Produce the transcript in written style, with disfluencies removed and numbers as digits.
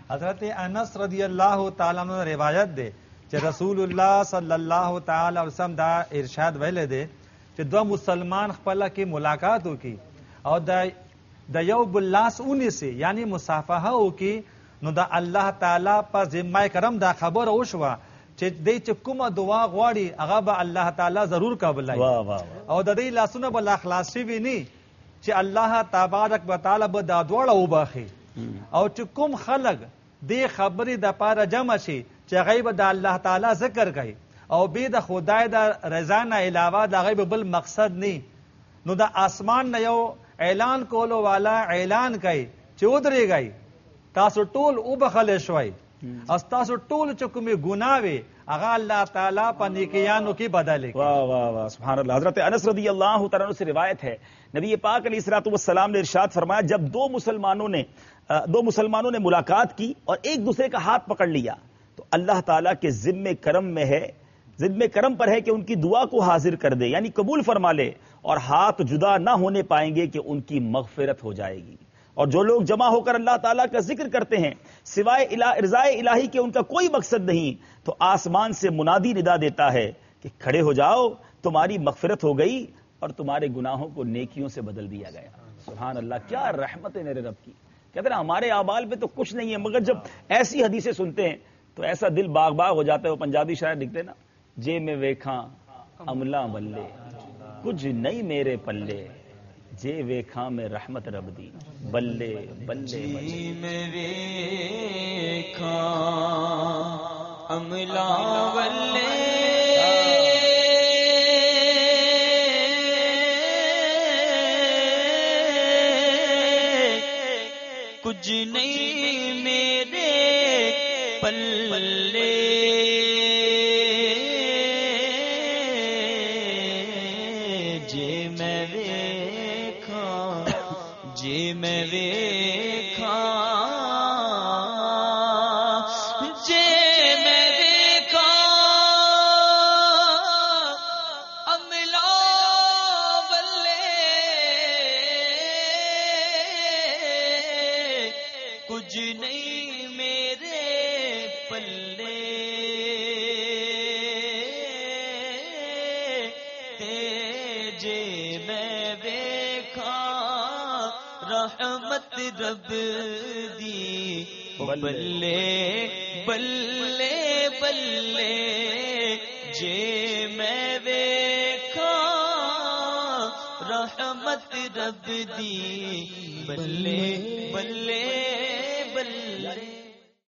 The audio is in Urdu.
حضرت انس رضی اللہ تعالی عنہ روایت دے کہ رسول اللہ صلی اللہ تعالی علیہ وسلم دا ارشاد ویلے دے کہ دو مسلمان خپل کی ملاقات وکي او د یو بل لاس ونیسي یعنی مصافحه وکي نو دا الله تعالی په ذمه کرم دا خبر وشوه چې دې چې کومه دعا غواړي هغه به الله تعالی ضرور قبولای او د دې لاسونه به اخلاص شي نه چې الله تبارک وتعالى به دا دواړه وباخي او چې کوم خلق دې خبرې د پاره جمع شي چې غیب د الله تعالی ذکر کوي او به د خدای د رضا نه علاوه د غیب بل مقصد نه نو د اسمان نه یو اعلان کولو والا اعلان کوي چې ودرېږئ تاسو ټول وبخل شوي تاسو ټول چې کومې ګناه وي هغه الله تعالی په نیکیانو کې بدل کړي. واہ واہ واہ سبحان اللہ. حضرت انس رضی اللہ تعالیٰ عنہ سے روایت ہے نبی پاک علیہ الصلوۃ والسلام نے ارشاد فرمایا جب دو مسلمانوں نے ملاقات کی اور ایک دوسرے کا ہاتھ پکڑ لیا تو اللہ تعالیٰ کے ذمہ کرم پر ہے کہ ان کی دعا کو حاضر کر دے یعنی قبول فرما لے اور ہاتھ جدا نہ ہونے پائیں گے کہ ان کی مغفرت ہو جائے گی. اور جو لوگ جمع ہو کر اللہ تعالیٰ کا ذکر کرتے ہیں سوائے رضائے الہی کے ان کا کوئی مقصد نہیں تو آسمان سے منادی ندا دیتا ہے کہ کھڑے ہو جاؤ تمہاری مغفرت ہو گئی اور تمہارے گناہوں کو نیکیوں سے بدل دیا گیا. سبحان اللہ, کیا رحمت ہے میرے رب کی. کہتے ہیں ہمارے اعمال میں تو کچھ نہیں ہے مگر جب ایسی حدیثیں سنتے ہیں تو ایسا دل باغ باغ ہو جاتا ہے. وہ پنجابی شاعر لکھتے نا جے میں ویکھاں عملہ بلے کچھ نہیں میرے پلے جے ویکھاں میں رحمت رب دی بلے بلے جی میں ویکھاں عملہ بلے کچھ نہیں میرے پلے جے میں ویکھاں جے میں ویکھاں جے میں ویکھاں عملہ بلے کچھ نہیں میرے پلے جے میں ویکھاں رحمت رب دی بلے بلے بلے جے میں ویکھاں رحمت رب دی بلے بلے